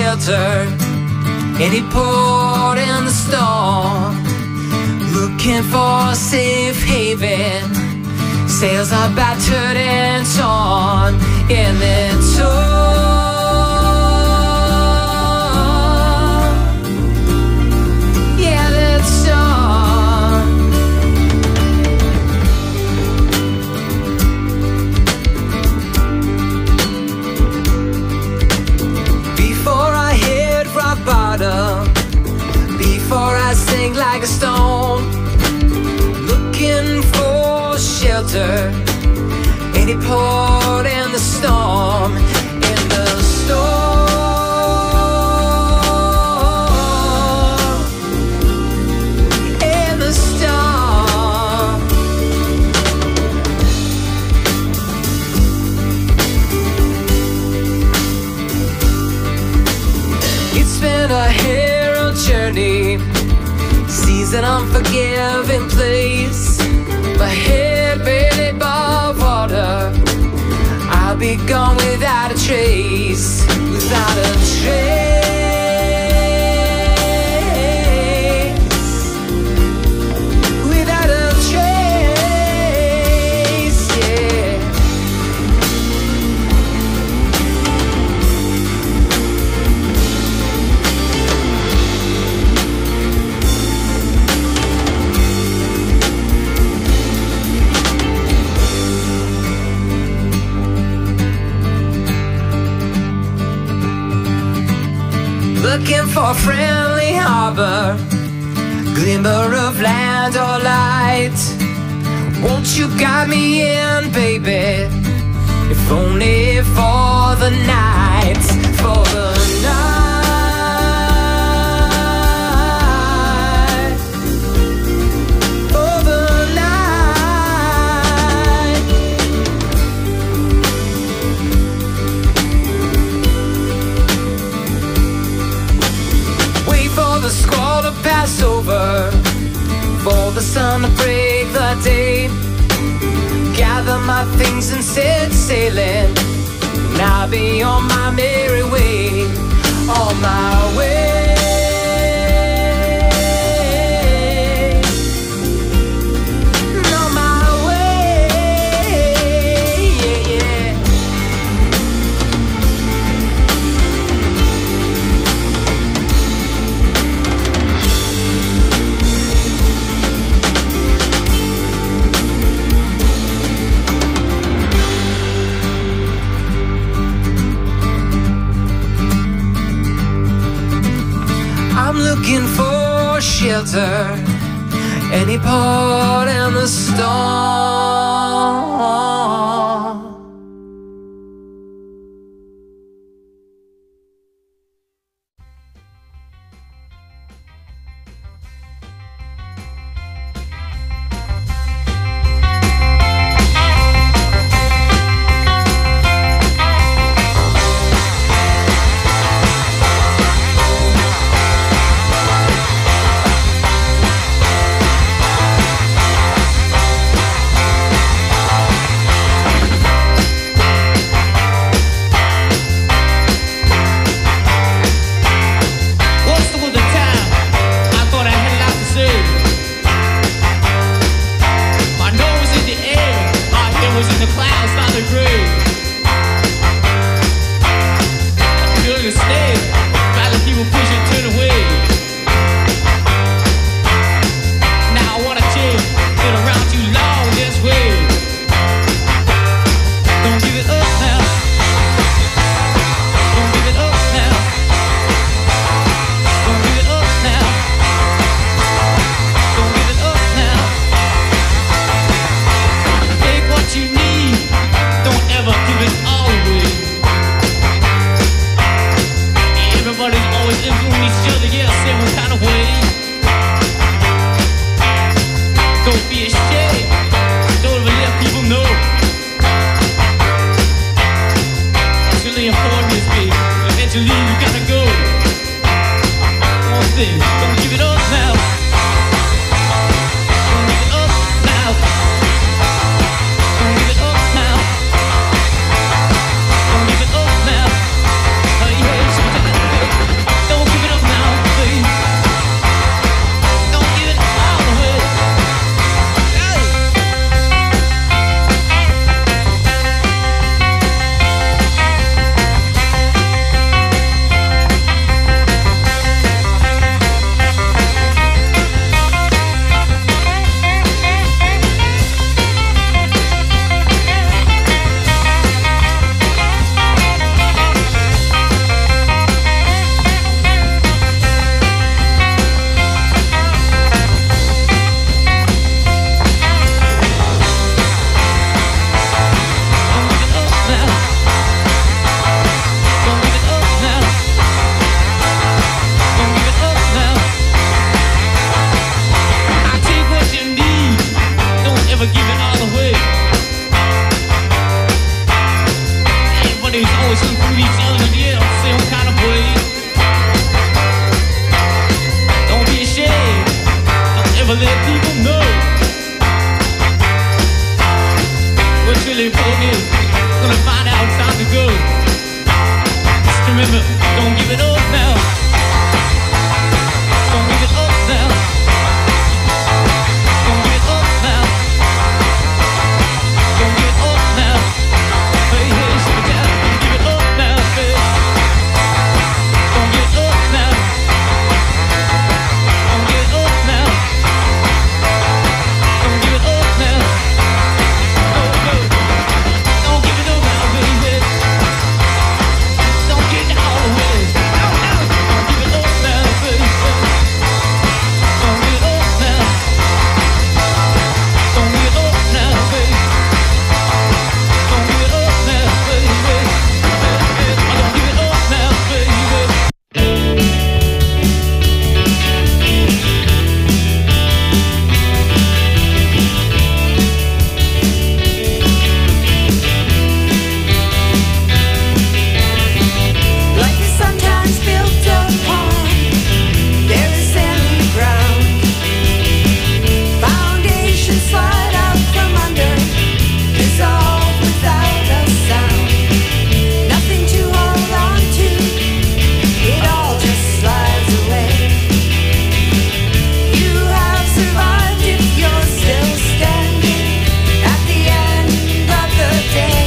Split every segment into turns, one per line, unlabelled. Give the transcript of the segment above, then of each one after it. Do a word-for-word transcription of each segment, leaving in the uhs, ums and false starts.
shelter, any port in the storm, looking for a safe haven. Sails are battered and torn in the storm. Yeah, that storm. Before I hit rock bottom, before I sink like a stone, looking for shelter, any port in the storm, in the storm, in the storm. It's been a hero journey, seas an unforgiving place. My head barely above water, I'll be gone without a trace, without a trace, without a trace, yeah. Looking for a friendly harbor, glimmer of land or light. Won't you guide me in, baby? If only for the night, for the night, for the night. Wait for the squall to pass over, for the sun to break the day. Gather my things and set sailing, and I'll be on my merry way, on my way. On my way, yeah, yeah. I'm looking for shelter, any port in the storm.
people know what's really important. Gonna find out time to go. Just remember, don't give it up now. Don't give it up now. Don't give it up now. Don't give it up now. Hey, hey, slow down. Don't give it up now, baby. Don't give it up now. Don't give it up now. Don't give it up now. No, no. Don't give it up now, baby. Don't get out of the way. No, no. Don't give it up now, baby. Don't give it up now. Don't give it up now, baby. Don't give it up now, baby. Don't give it up now, baby.
Life is sometimes built upon very sandy ground. Foundations slide out from under, dissolve without a sound. Nothing to hold on to, it all just slides away. You have survived if you're still standing at the end of the day.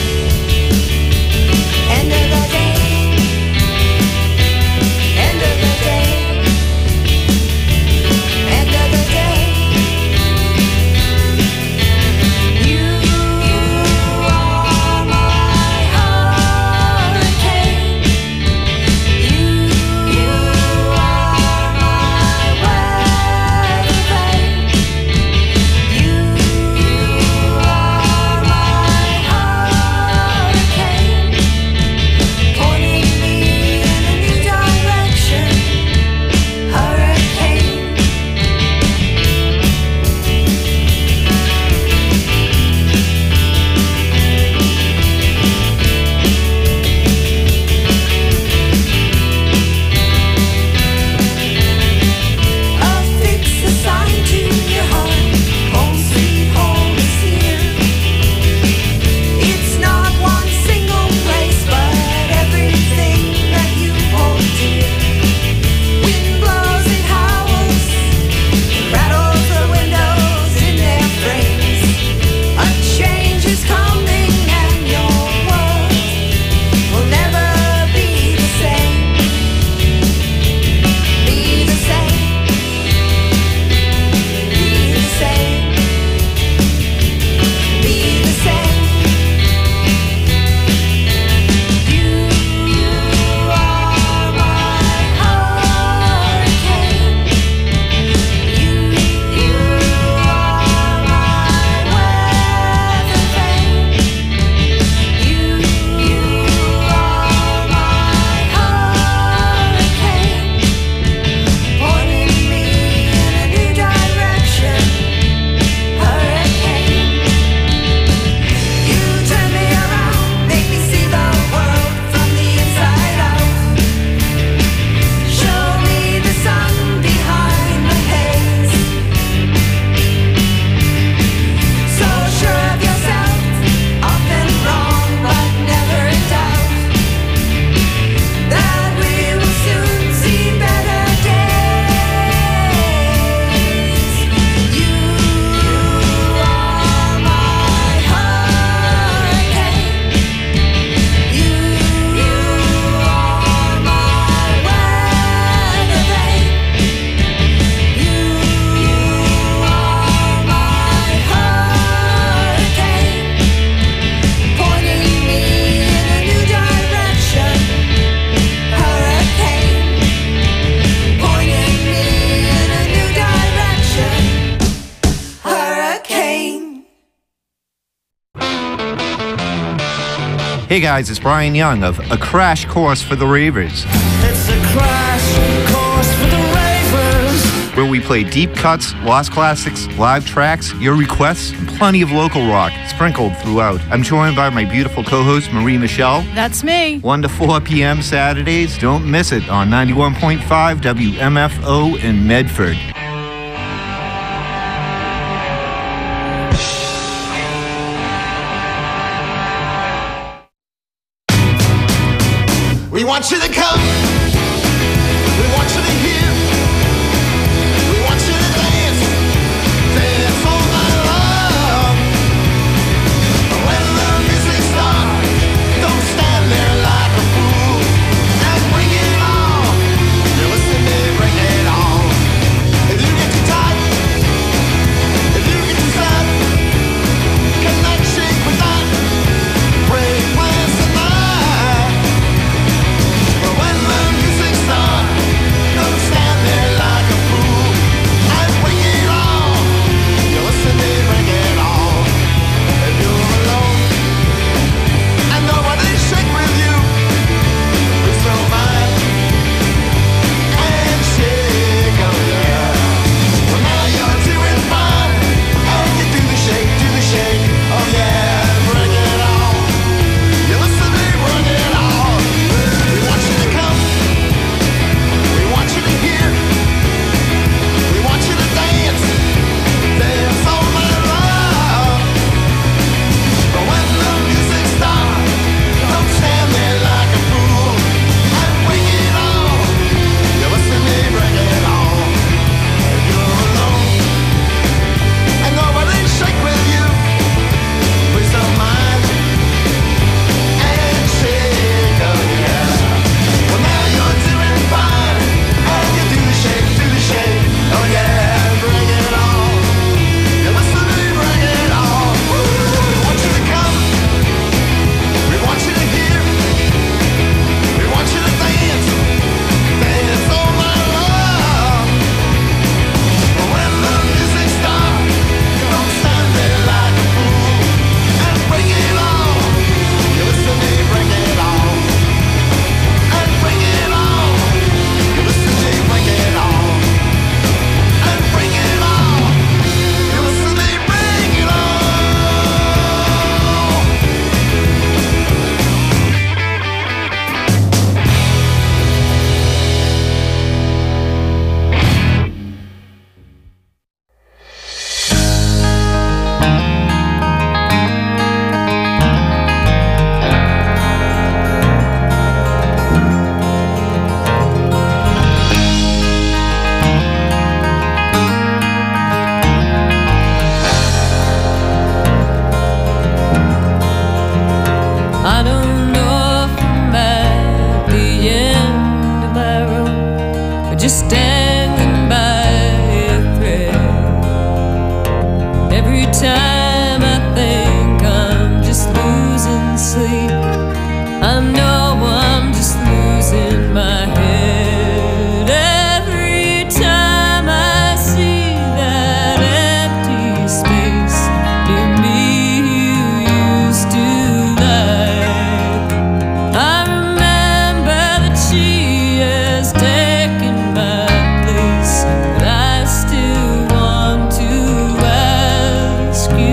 End of the day. End of the day. End of the day. You are my hurricane. You, you are my weather vane. You, you are my hurricane. Pointing me in a new direction, hurricane. A fix assigned to your heart, home sweet home is here. It's not one single place, but everything that you hold dear. Wind blows, it howls, it rattles the windows in their frames. A change is coming and your world will never be the same. Be the same. Be the same. Be the same. You, you are my hurricane. You, you are my weather vane. You, you are my hurricane. Pointing me in a new direction, hurricane. You turn me around, make me see the world from the inside out. Show me the sun behind the haze. So sure of yourself, often wrong but never in doubt, that we will soon see better days. You are my hurricane. You, you are my weather vane. You, you are my hurricane. Pointing me in a new direction, hurricane. Pointing me in a new direction, hurricane.
Hey guys, it's Brian Young of A Crash Course for the Ravers,
It's a crash course for the ravers.
where we play deep cuts, lost classics, live tracks, your requests, and plenty of local rock sprinkled throughout. I'm joined by my beautiful co-host Marie Michelle.
That's me.
one to four p.m. Saturdays. Don't miss it on ninety-one point five W M F O in Medford.
want you to come. We want you to hear. We want you to dance. Dance all night long. When the music starts, don't stand there like a fool. And bring it on. You listen to me, bring it on. If you get too tight, if you get too sad, cannot shake with that. Break plans tonight. But when the music starts, don't stand there like a fool. And bring it on. You listen to me, bring it on. If you're alone and nobody shake with you, please don't mind and shake, oh yeah. Well, now you're doing fine, and you do the shake, do the shake, oh yeah. Bring it on. You listen to me, bring it on. We want you to come. We want you to hear. We want you to dance. Dance all night long. But when the music starts, don't stand there like a fool. And bring it on. You listen to me, bring it on. If you're alone and nobody shake with you, please don't mind and shake, oh yeah. Well, now you're doing fine, and you do the shake, do the shake, oh yeah. Bring it on. You listen to me, bring it on. We want you to come. We want you to hear. We want you to dance. Dance all night long. But when the music starts, don't stand there like a fool. And bring it on. You listen to me, bring it on. And bring it on. You listen to me, bring it on. And bring it on. You listen to me, bring it on.
I don't know if I'm at the end of my rope or just standing by a thread. Every time I think I'm just losing sleep, I know I'm just losing my head. Every time I see that empty space near me you used to like, I remember that she has taken my place, but I still want to ask you.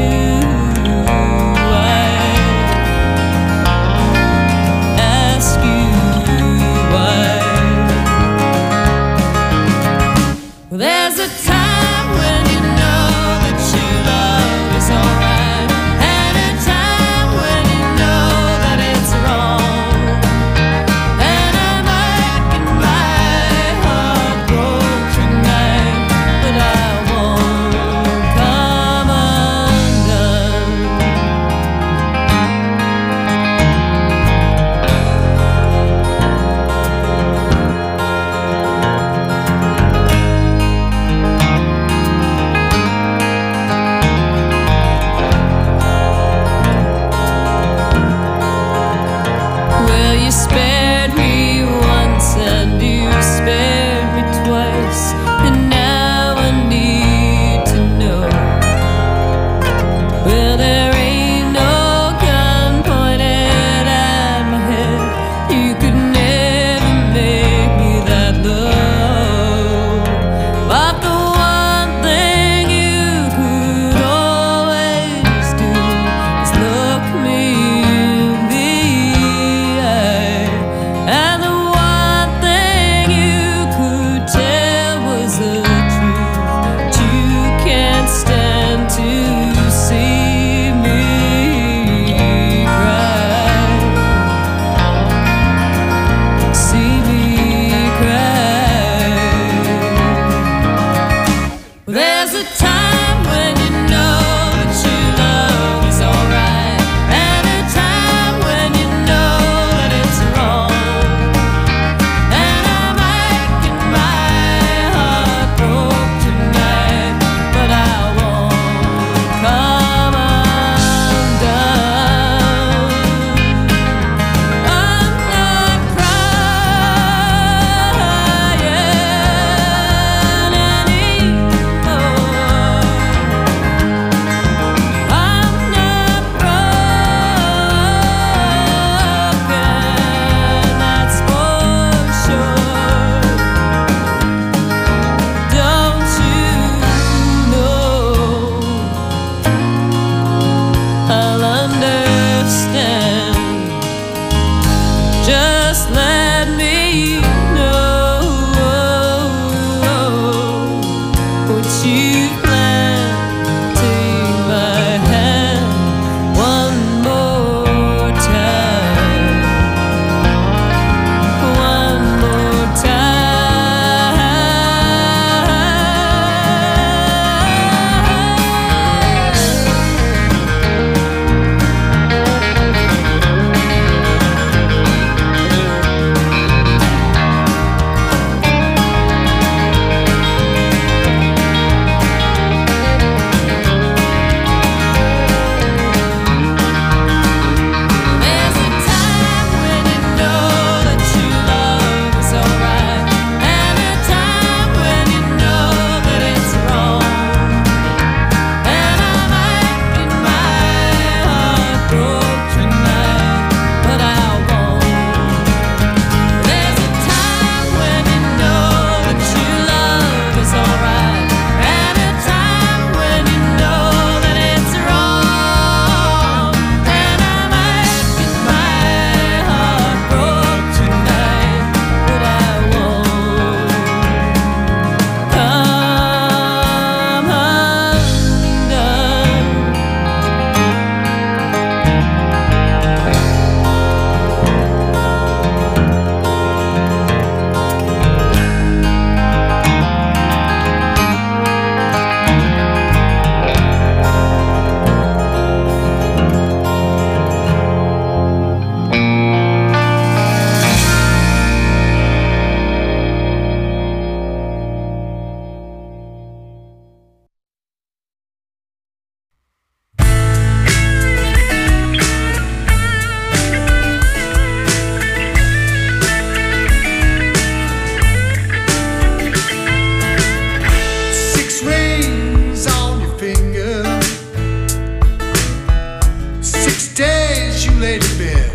laid in bed.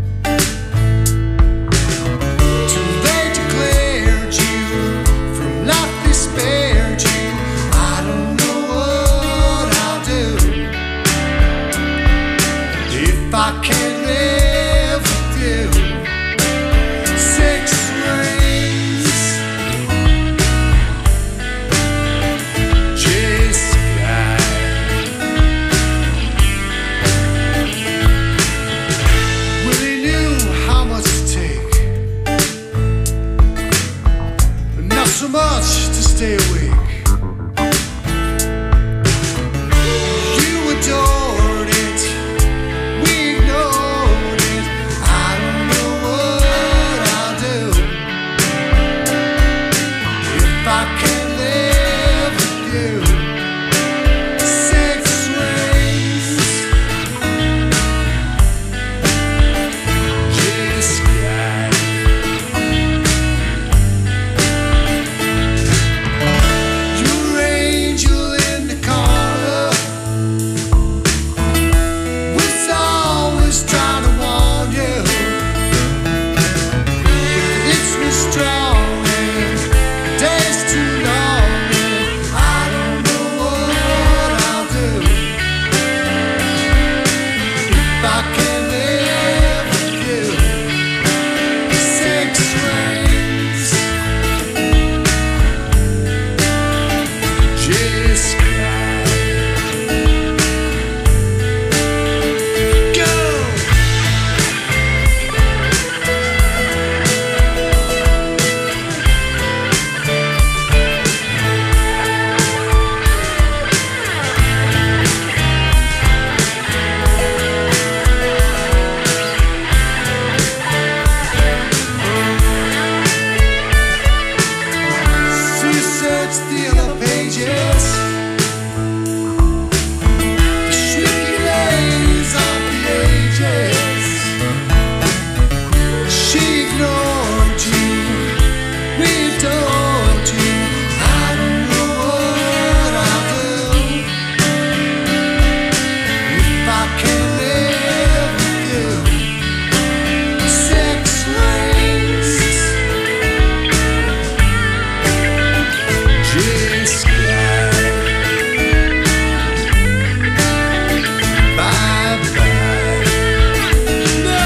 Till they declared you from life, they spared you. I don't know what I'll do if I can't live with you. Six rings, chase sky. Willie knew how much to take, but not so much to stay awake. You adored it, we ignored it. I don't know what I'll do if I can't live with you. Six rings, just sky. Your angel in the corner was always trying to warn you. It's been strong and days too long, and I don't know what I'll do if I can't live with you. Six rings, just sky. Go! She searched the other pages, shrieking lays on the ages. She ignored you, we adored you. I don't know what I'll do if I can't live with you. Six rings, just sky. Bye bye. No.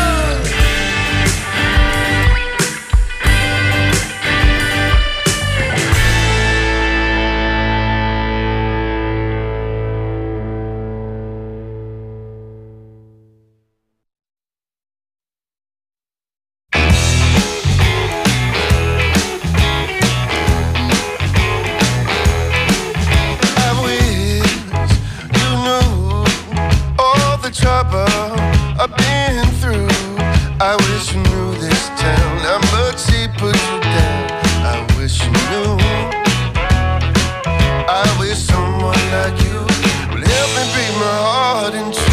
I wish you knew all the trouble I've been through. I wish you knew this town, how much he put you down. I wish you knew. I wish someone like you would help me break my heart in two.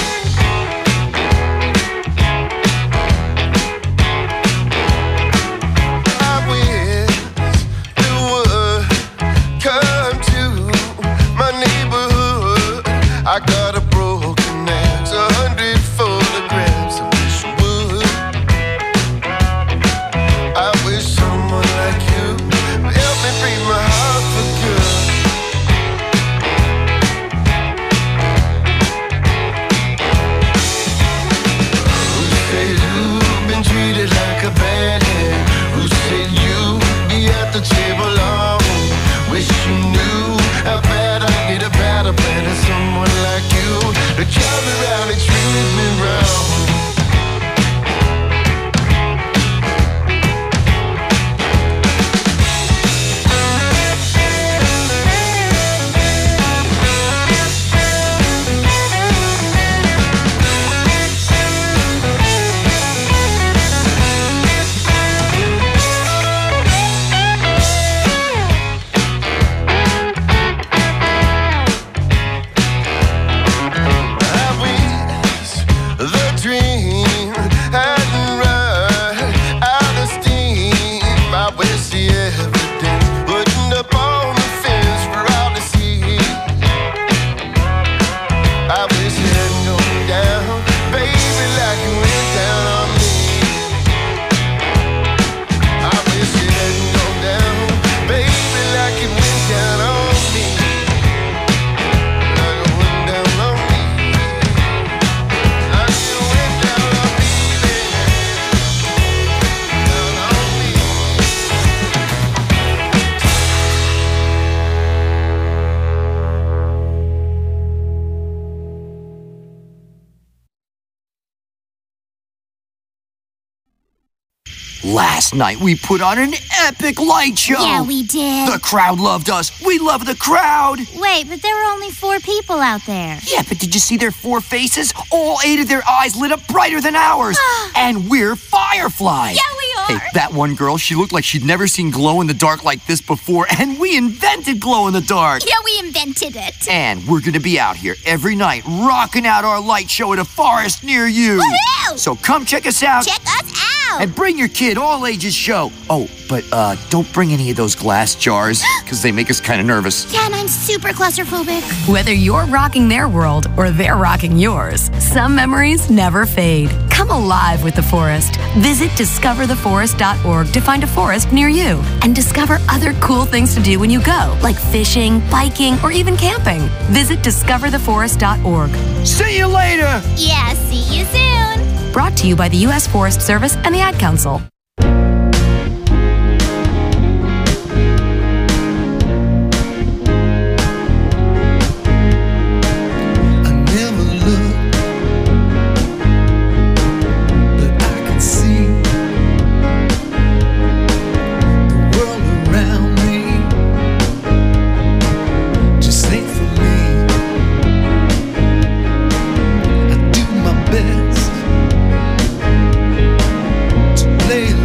I wish you would come to my neighborhood. I got a broken axe, a hundred photographs. I wish you would. I wish someone like you would help me break my heart for good. Who said you've been treated like a bad hand? Who said you'd be at the table alone? Wish you knew how bad I need a better plan and someone like you
Last night we put on an epic light show.
Yeah, we did.
The crowd loved us. We love the crowd.
Wait, but there were only four people out there.
Yeah, but did you see their four faces? All eight of their eyes lit up brighter than ours. And we're fireflies.
Yeah, we are.
Hey, that one girl, she looked like she'd never seen glow in the dark like this before, and we invented glow in the dark.
Yeah, we invented it.
And we're gonna be out here every night, rocking out our light show at a forest near you.
Woohoo!
So come check us out.
Check us out.
And bring your kid, all ages show. Oh, but uh, don't bring any of those glass jars, because they make us kind of nervous.
Yeah, and I'm super claustrophobic.
Whether you're rocking their world or they're rocking yours, some memories never fade. Come alive with the forest. Visit discover the forest dot org to find a forest near you and discover other cool things to do when you go, like fishing, biking, or even camping. Visit discover the forest dot org.
See you later!
Yeah, see you soon.
Brought to you by the U S Forest Service and the Ad Council.
Lay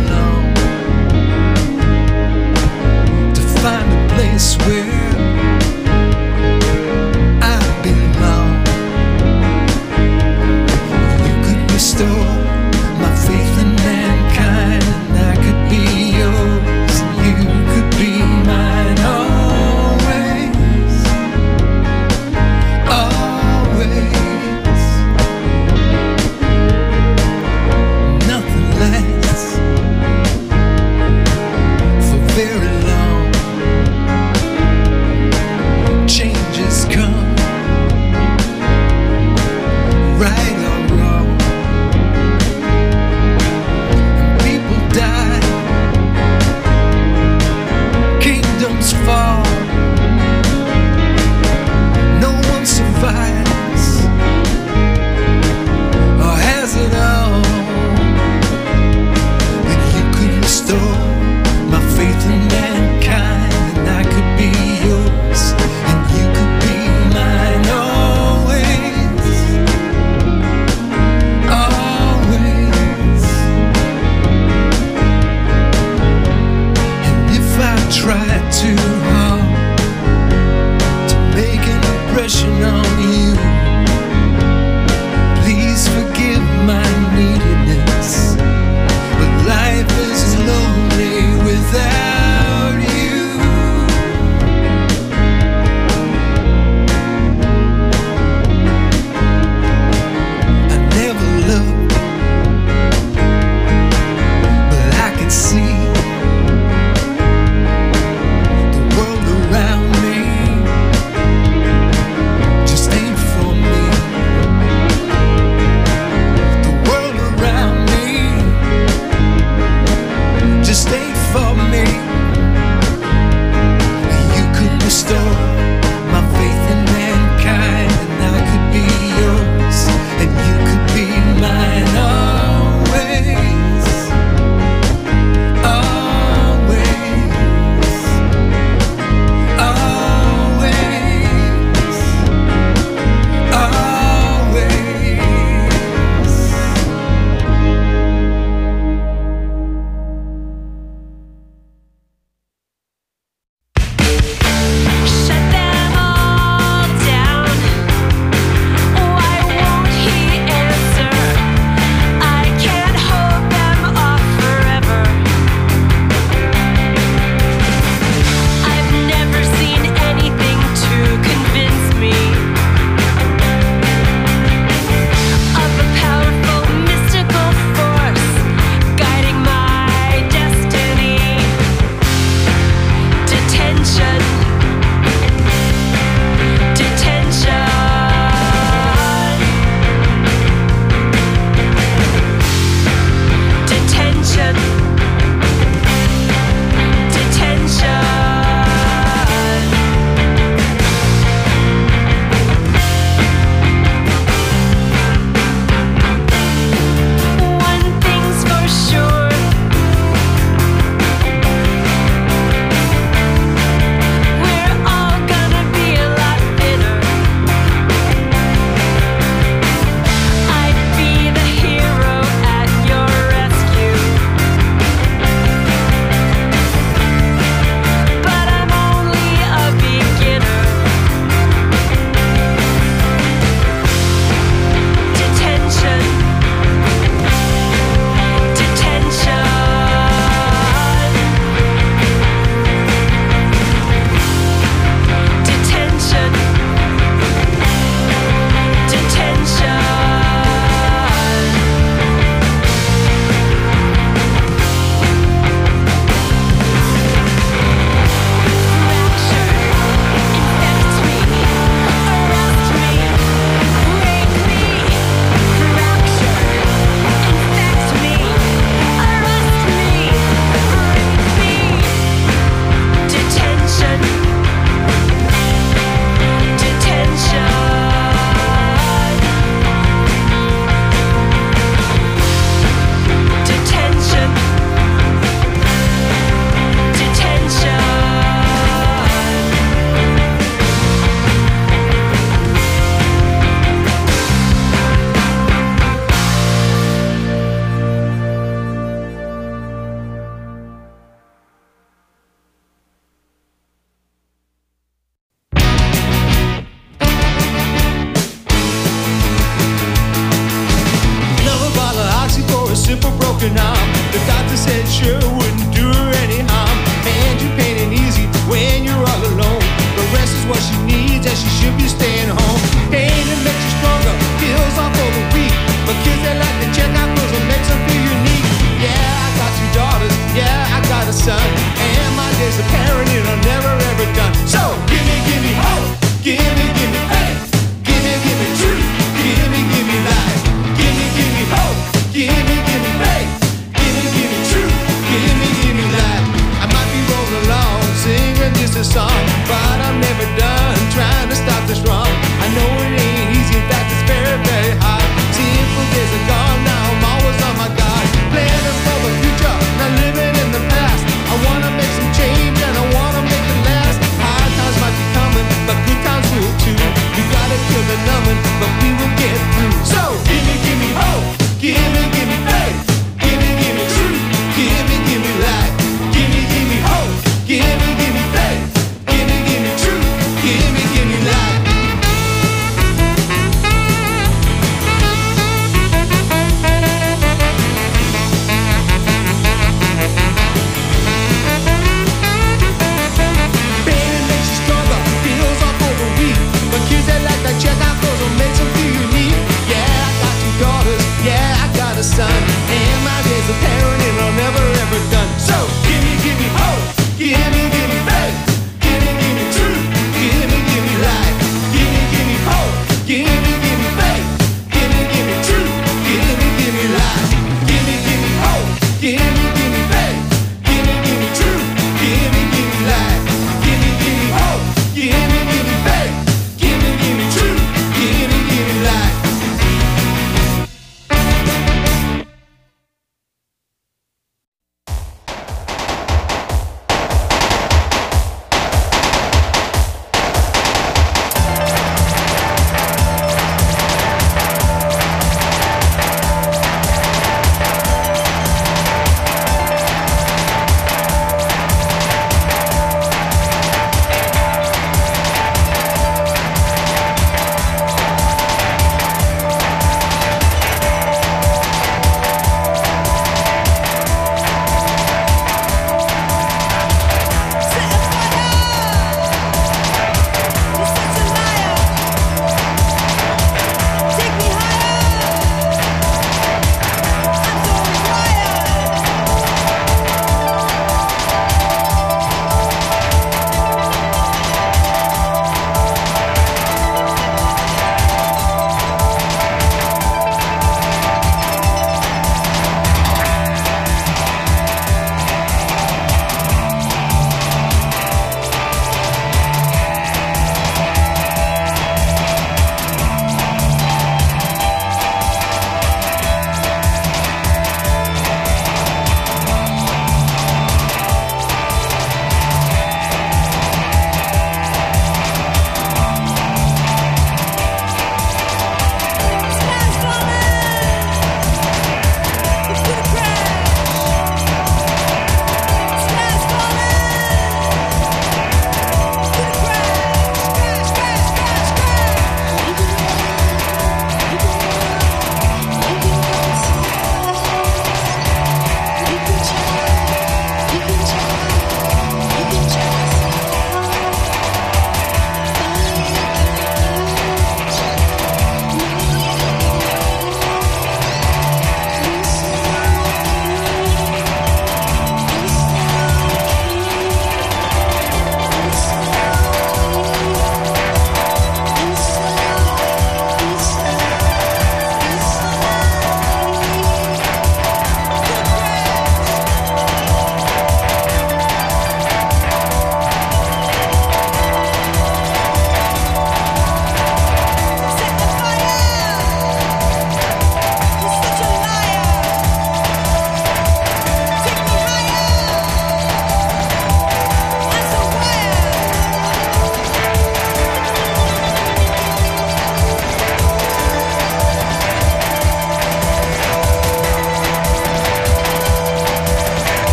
son. And my days of parenting are never ever done. So give me, give me hope, give me, give me faith, give me, give me truth, give me, give me life, give me, give me hope, give me, give me faith, give me, give me truth, give me, give me life, give me, give me hope, give me, give me faith, give me, give me truth, give me, give me life, give me, give me hope, give me, give me faith, give me, give me truth, give me, give me life.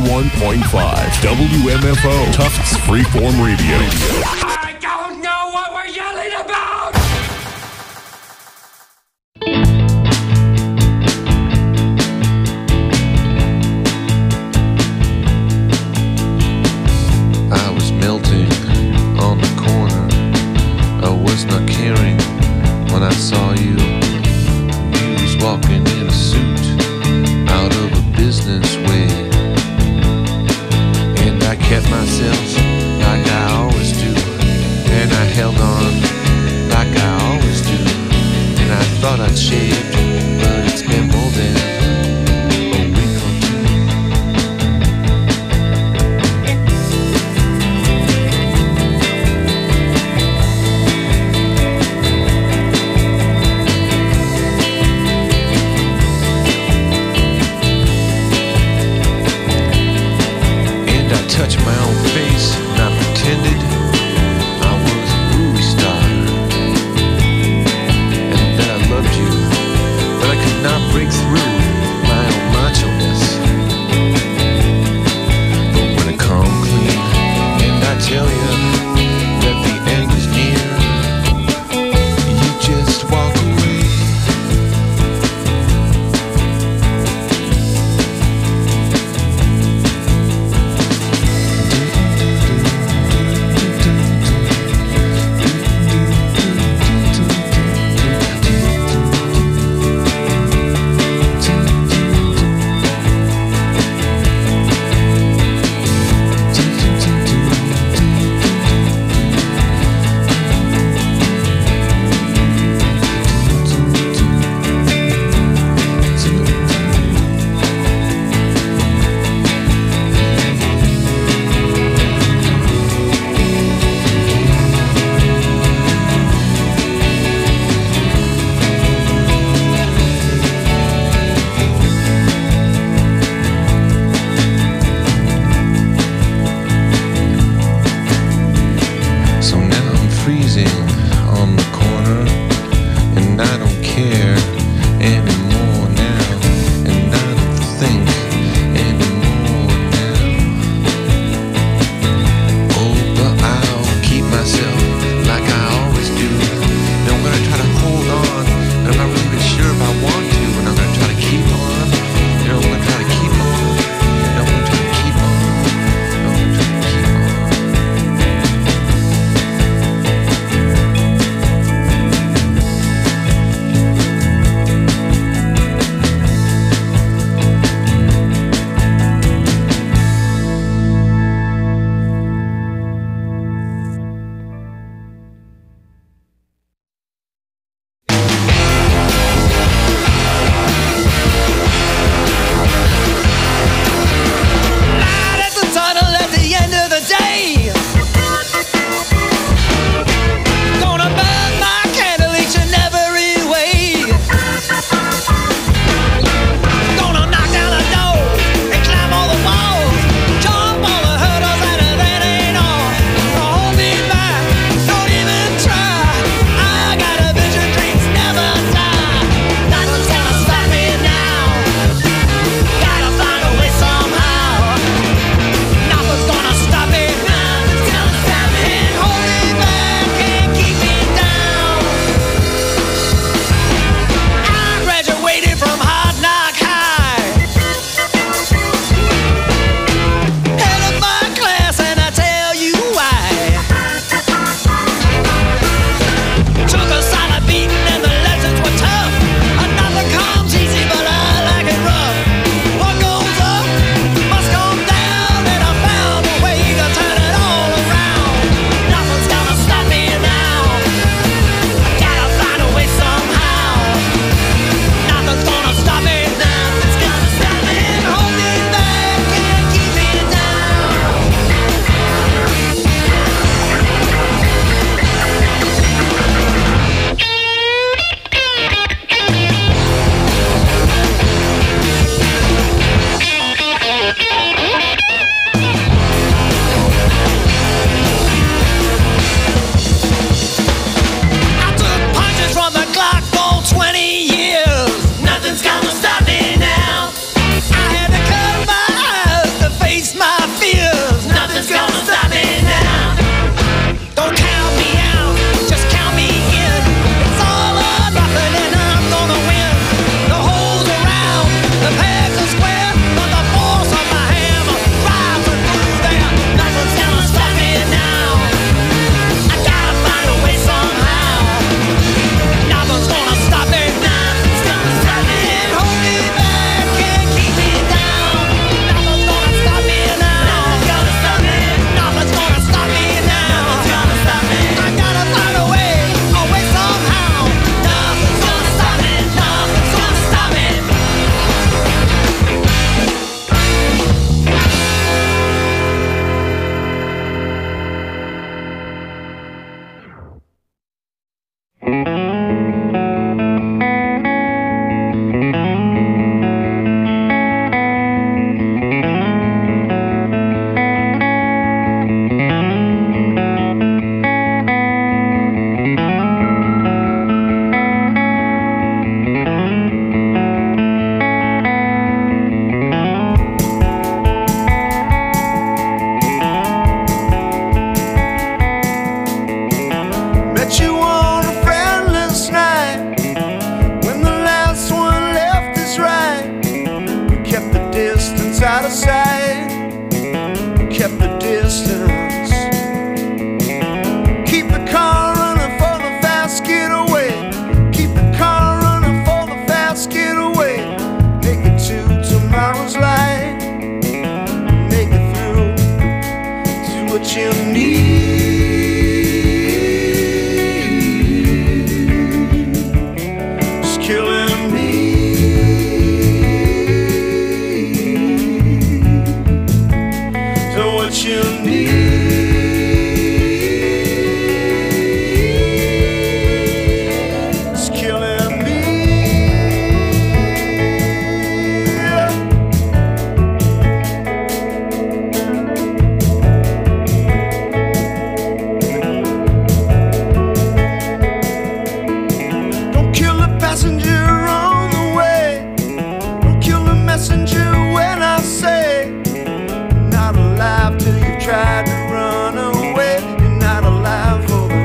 ninety-one point five W M F O, Tufts Freeform Radio.
I don't know what we're yelling about!
I was melting on the corner. I was not caring when I saw you. You was walking in a suit out of a business way. And I kept myself like I always do. And I held on like I always do. And I thought I'd shaved, but it's been more than a week or two. And I touched my own face and I pretended I was a movie star and that I loved you, but I could not break through my own macho-ness. But when I come clean and I tell you that the end is near, you just walk away. Do
out of sight, kept the distance. Keep the car running for the fast getaway. Keep the car running for the fast getaway. Make it to tomorrow's light. Make it through to what you need. It's killing me. So what you need. Tried to run away, you're not alive for them.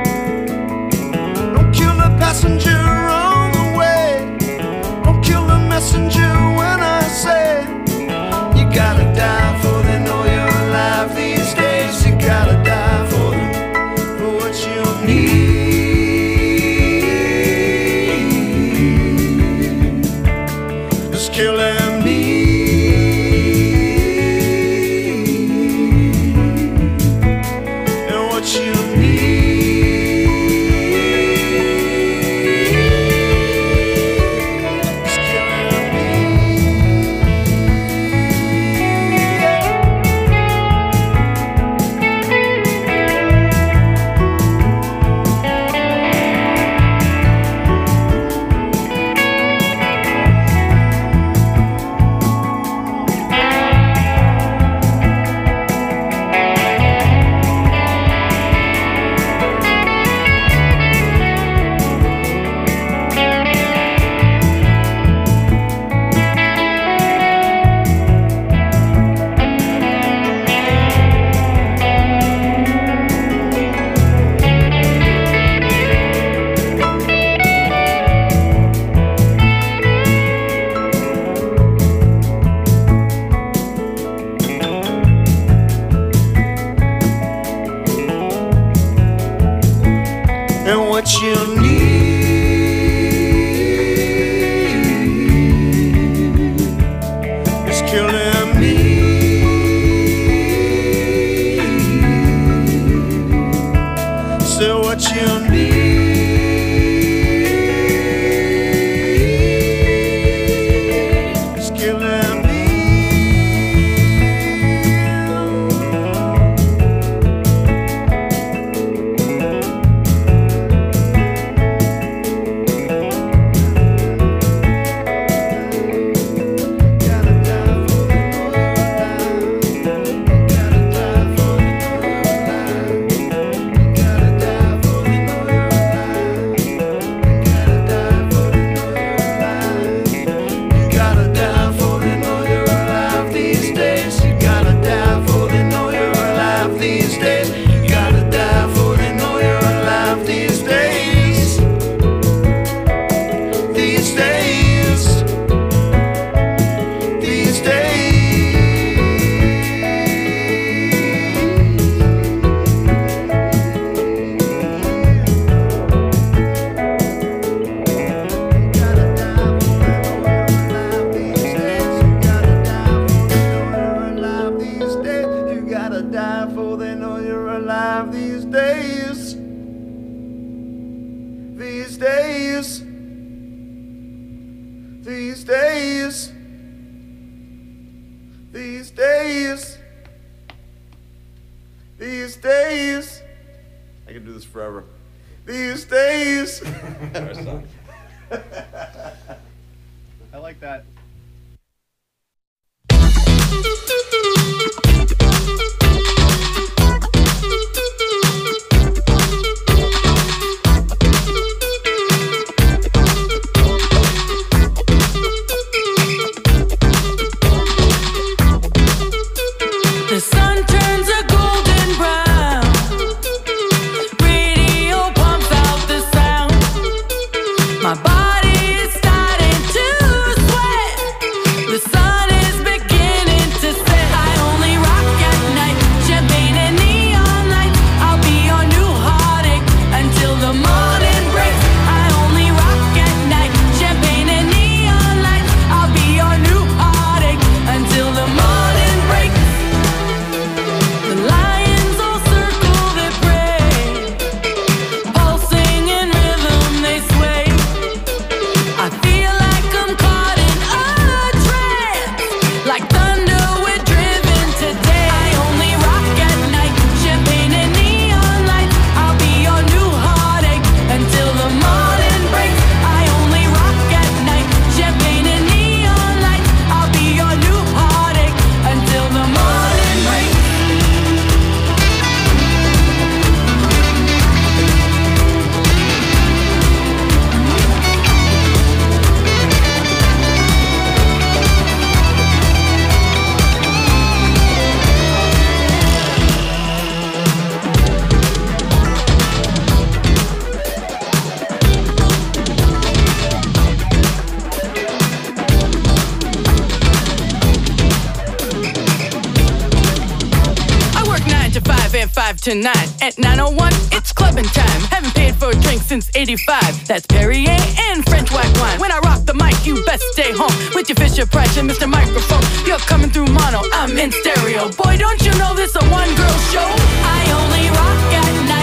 Don't kill the passenger on the way. Don't kill the messenger when I say you gotta die for they know you're alive these days. You gotta die for them, for what you need. It's killing me. What you need is killing me. So what you need is killing me. These days, these days, these days, these days. I can do this forever. These days.
I like that.
The sun turns a golden brown. Radio pumps out the sound. My body is starting to sweat.
tonight. At nine oh one, it's clubbing time. Haven't paid for a drink since eighty-five. That's Perrier and French white wine. When I rock the mic, you best stay home with your Fisher Price and Mister Microphone. You're coming through mono, I'm in stereo. Boy, don't you know this a one-girl show? I only rock at night.